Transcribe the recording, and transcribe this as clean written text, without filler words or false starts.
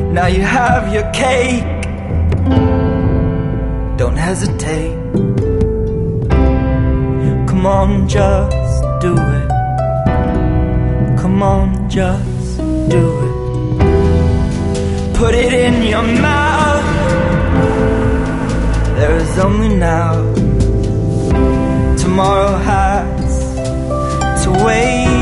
Now you have your cake. Don't hesitate. Come on, just do it. Come on, just do it. Put it in your mouth. There is only now. Tomorrow has to wait.